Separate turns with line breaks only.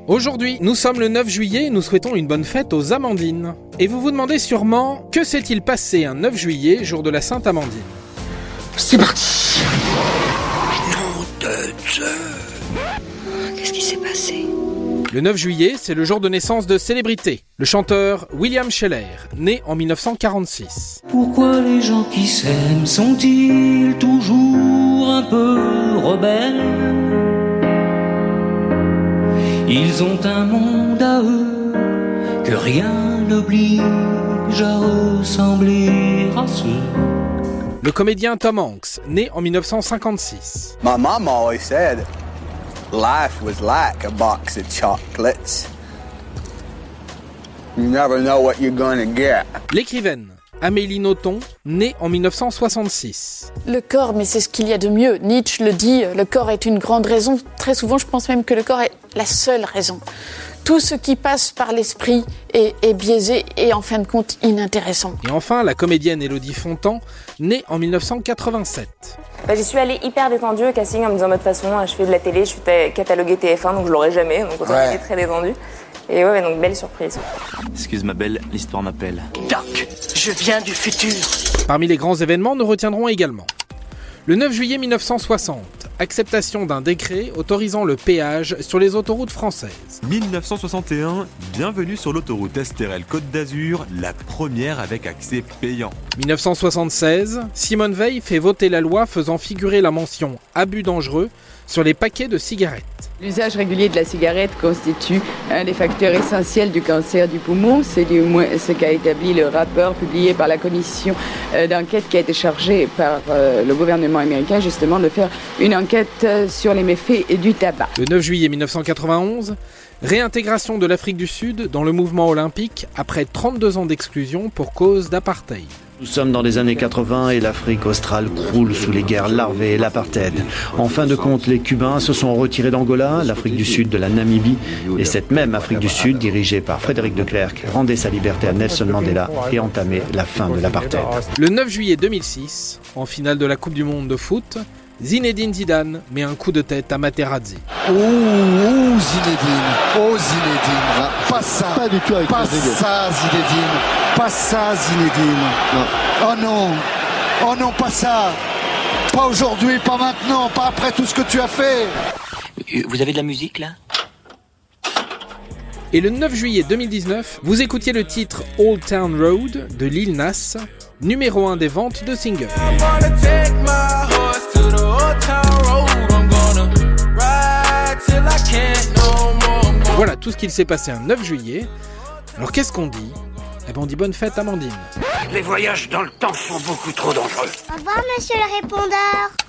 Aujourd'hui, nous sommes le 9 juillet et nous souhaitons une bonne fête aux Amandines. Et vous vous demandez sûrement, que s'est-il passé un 9 juillet, jour de la Sainte Amandine ?
C'est parti.
Nom de Dieu.
Qu'est-ce qui s'est passé ?
Le 9 juillet, c'est le jour de naissance de célébrité. Le chanteur William Sheller, né en 1946.
Pourquoi les gens qui s'aiment sont-ils toujours un peu rebelles ? Ils ont un monde à eux que rien n'oblige à ressembler à ceux.
Le comédien Tom Hanks, né en 1956.
My mom always said life was like a box of chocolates. You never know what you're gonna get.
L'écrivaine Amélie Nothomb, née en 1966.
Le corps, mais c'est ce qu'il y a de mieux. Nietzsche le dit, le corps est une grande raison. Très souvent, je pense même que le corps est la seule raison. Tout ce qui passe par l'esprit est biaisé et en fin de compte inintéressant.
Et enfin, la comédienne Élodie Fontan, née en 1987.
J'y suis allée hyper détendue au casting en me disant de toute façon, je fais de la télé, je suis cataloguée TF1, donc je l'aurai jamais. Donc autant être très détendue. Et ouais, donc belle surprise.
Excuse ma belle, l'histoire m'appelle.
Doc, je viens du futur.
Parmi les grands événements, nous retiendrons également le 9 juillet 1960, acceptation d'un décret autorisant le péage sur les autoroutes françaises.
1961, bienvenue sur l'autoroute Estérel-Côte d'Azur, la première avec accès payant.
1976, Simone Veil fait voter la loi faisant figurer la mention « abus dangereux » sur les paquets de cigarettes.
L'usage régulier de la cigarette constitue un des facteurs essentiels du cancer du poumon. C'est du moins ce qu'a établi le rapport publié par la commission d'enquête qui a été chargée par le gouvernement américain, justement, de faire une enquête sur les méfaits du tabac.
Le 9 juillet 1991, réintégration de l'Afrique du Sud dans le mouvement olympique après 32 ans d'exclusion pour cause d'apartheid.
Nous sommes dans les années 80 et l'Afrique australe croule sous les guerres larvées et l'apartheid. En fin de compte, les Cubains se sont retirés d'Angola, l'Afrique du Sud de la Namibie, et cette même Afrique du Sud, dirigée par Frédéric de Klerk, rendait sa liberté à Nelson Mandela et entamait la fin de l'apartheid.
Le 9 juillet 2006, en finale de la Coupe du Monde de foot, Zinedine Zidane met un coup de tête à Materazzi.
Oh Zinedine, pas ça, pas du tout avec pas ça Zinedine, pas ça Zinedine. Non. Oh non, pas ça, pas aujourd'hui, pas maintenant, pas après tout ce que tu as fait.
Vous avez de la musique là ?
Et le 9 juillet 2019, vous écoutiez le titre Old Town Road de Lil Nas, numéro 1 des ventes de singles. Voilà tout ce qu'il s'est passé un 9 juillet. Alors qu'est-ce qu'on dit ? Eh ben on dit bonne fête Amandine.
Les voyages dans le temps sont beaucoup trop dangereux.
Au revoir monsieur le répondeur.